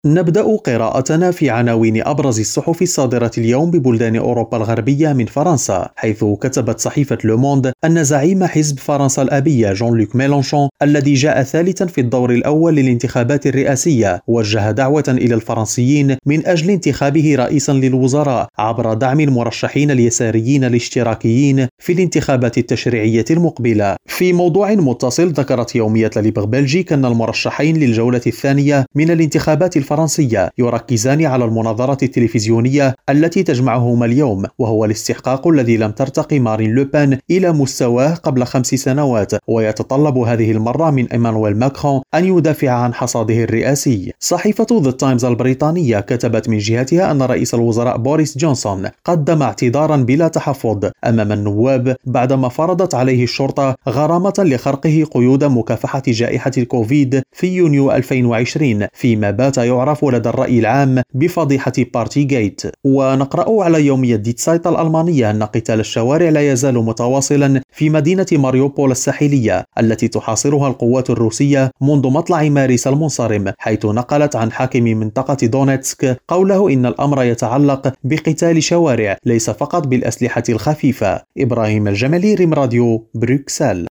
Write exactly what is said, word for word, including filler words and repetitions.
نبدأ قراءتنا في عناوين أبرز الصحف الصادرة اليوم ببلدان أوروبا الغربية من فرنسا، حيث كتبت صحيفة لوموند أن زعيم حزب فرنسا الأبية جون لوك ميلانشون الذي جاء ثالثا في الدور الأول للانتخابات الرئاسية وجه دعوة إلى الفرنسيين من أجل انتخابه رئيسا للوزراء عبر دعم المرشحين اليساريين الاشتراكيين في الانتخابات التشريعية المقبلة. في موضوع متصل، ذكرت يومية ليبر بلجيك أن المرشحين للجولة الثانية من الانتخابات الفرنسية يركزان على المناظرة التلفزيونية التي تجمعهما اليوم، وهو الاستحقاق الذي لم ترتقي مارين لوبان إلى مستواه قبل خمس سنوات، ويتطلب هذه المرة من إيمانويل ماكرون أن يدافع عن حصاده الرئاسي. صحيفة ذا تايمز البريطانية كتبت من جهتها أن رئيس الوزراء بوريس جونسون قدم اعتذارا بلا تحفظ أمام النواب بعدما فرضت عليه الشرطة غرامة لخرقه قيود مكافحة جائحة الكوفيد في يونيو ألفين وعشرين، فيما بات يعرف لدى الرأي العام بفضيحة بارتي جيت. ونقرأ على يومية دي سايت الألمانية أن قتال الشوارع لا يزال متواصلا في مدينة ماريوبول الساحلية التي تحاصرها القوات الروسية منذ مطلع مارس المنصرم، حيث نقلت عن حاكم منطقة دونيتسك قوله إن الأمر يتعلق بقتال شوارع ليس فقط بالأسلحة الخفيفة. إبراهيم الجمالي، ريم راديو، بروكسل.